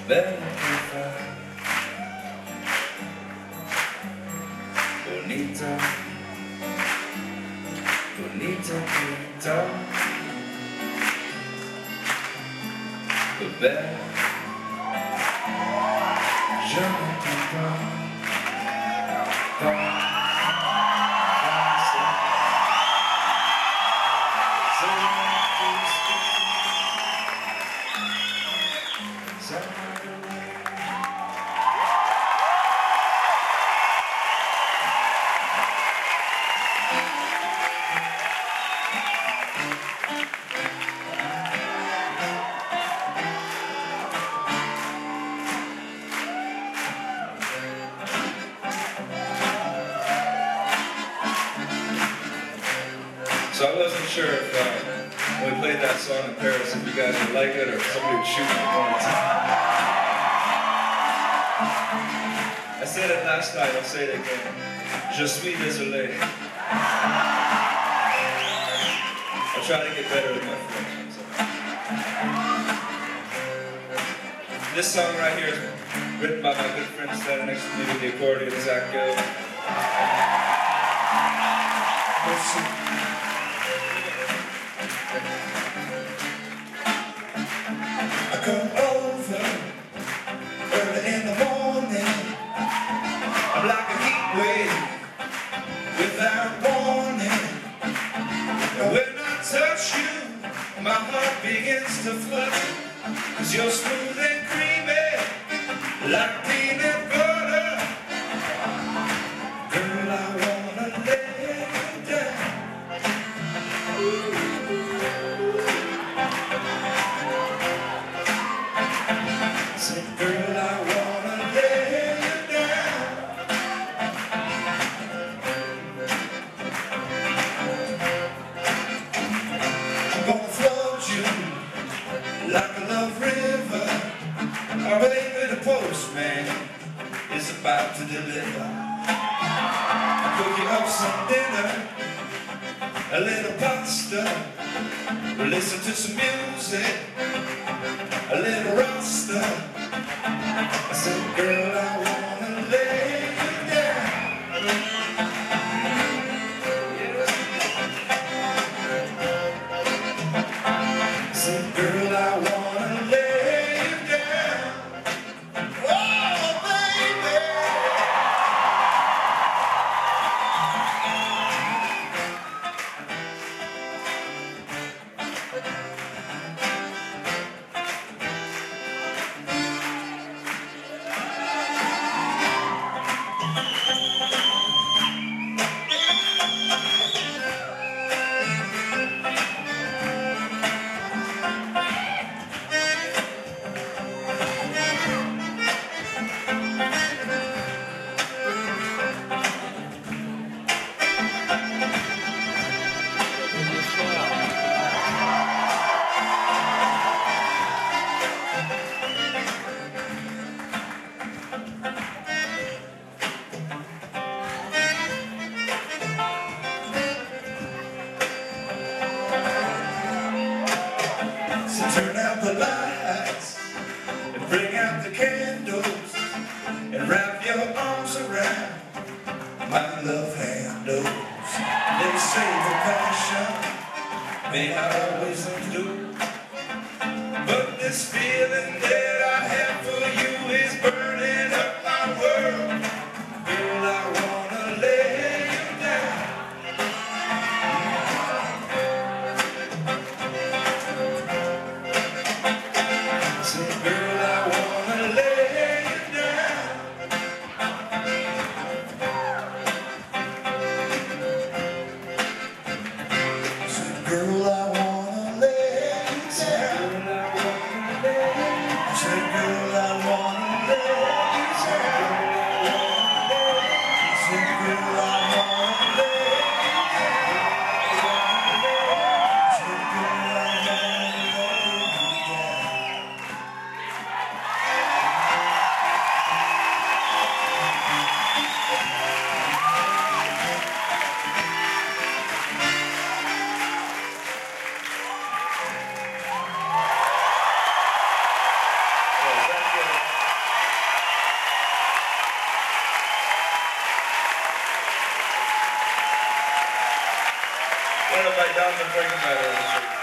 Bonita, bonita, bonita, bonita, belle, je ne peux pas So I wasn't sure if when we played that song in Paris, if you guys would like it or if somebody would shoot me one time. I said it last night, I'll say it again. Je suis désolé. I'll try to get better with my French. This song right here is written by my good friend standing next to me with the accordion, Zach Gill. I come over early in the morning. I'm like a heat wave without warning. And when I touch you, my heart begins to flutter. 'Cause you're smooth and creamy like peanut butter. Girl, I wanna lay you down. Say, girl, I wanna lay you down. I'm gonna flood you like a love river. Oh, baby, the postman is about to deliver. I'll cook you up some dinner, a little pasta. We'll listen to some music, a little rasta. I said, girl, I wanna lay you down. I said, girl, I wanna lay you down. Oh, baby. So turn out the lights and bring out the candles and wrap your arms around my love handles. They say the passion may not always endure, but this feeling that I have for you is burning up my world. Girl, I wanna lay you down. Say, girl, I wanna lay you down. Say, girl, I wanna lay you down. Say, girl, I wanna lay you down. One of my Down the Breaking Bad on the shirt.